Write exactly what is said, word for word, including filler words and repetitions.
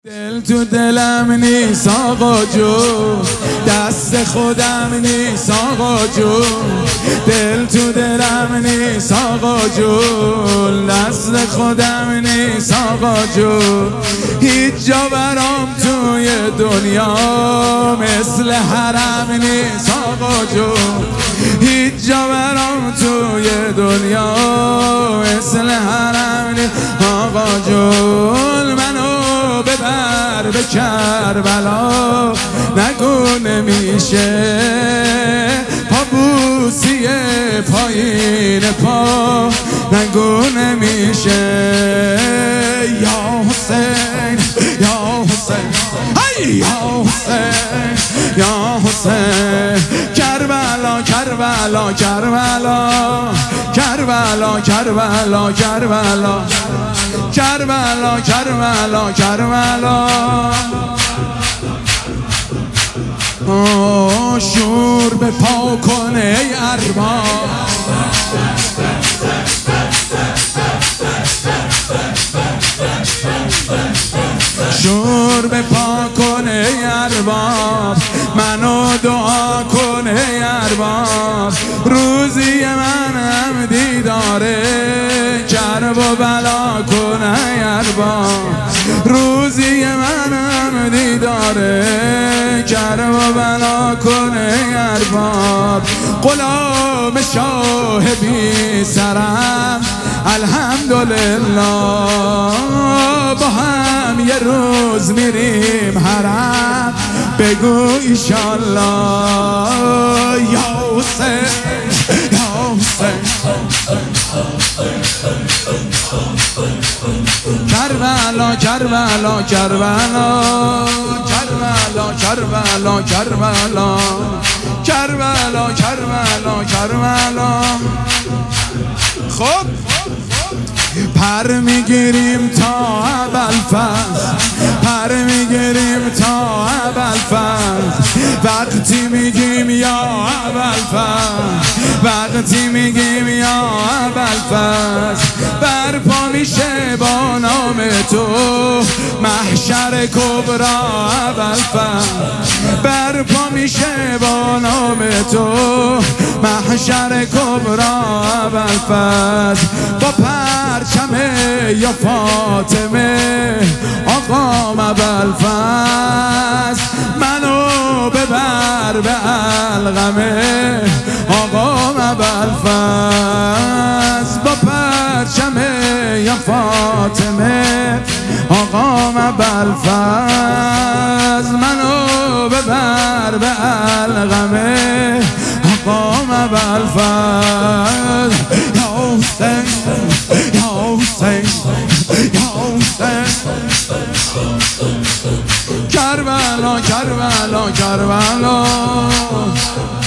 دل تو دلم نیست آقا جون، دست خودم نیست آقا جون. دل تو دلم نیست آقا جون، دست خودم نیست آقا جون. هیچ جا برام توی دنیا مثل حرم نیست آقا جون. هیچ جا برام توی دنیا مثل حرم نیست آقا جون. منو ببر به کربلا، نگو نمیشه پابوسی پایین پا، نگو نمیشه. یا حسین یا حسین هی یا حسین یا حسین. کربلا کربلا کربلا کربلا کربلا کربلا کربلا کربلا کربلا. شور به پا کنه ای ارباب، شور به پا کنه ای ارباب، منو دعا کنه ای ارباب. روزی منم دیداره کرب و بلا کنه ای ارباب. روزی منم دیداره کرب و بلا کنه ای ارباب. غلام شاه بی سرم الحمدلله، با هم یه روز میریم حرم، بگو ایشالله. یا حسین یا حسین کربلا کربلا کربلا کربلا کربلا کربلا کربلا کربلا کربلا. خب پر میگیریم تا ابوالفضل، پر میگیریم تا ابوالفضل. وقتی میگیم یا ابوالفضل، وقتی میگیم یا ابوالفضل، برپا میشه با نام تو محشر کبرا ابوالفضل. برپا میشه با نام تو محشر کبرا ابوالفضل. با پرچم یا فاطمه آقام ابوالفضل، منو ببر به علقمه آقام ابوالفضل. با پرچم یا فاطمه آقام ابوالفضل، منو ببر به علقمه آقام ابوالفضل. یا حسین یا حسین یا حسین کربلا کربلا کربلا